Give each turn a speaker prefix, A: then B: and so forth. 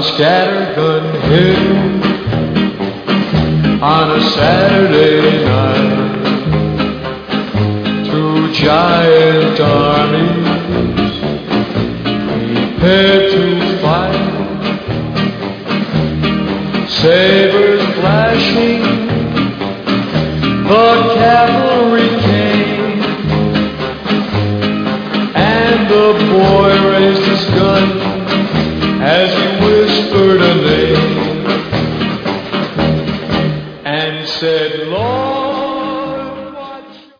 A: on Scattergun Hill on a Saturday night. Two giant armies prepared to fight. Sabers flashing, the cavalry came, and the boy raised his gun as he whispered a name.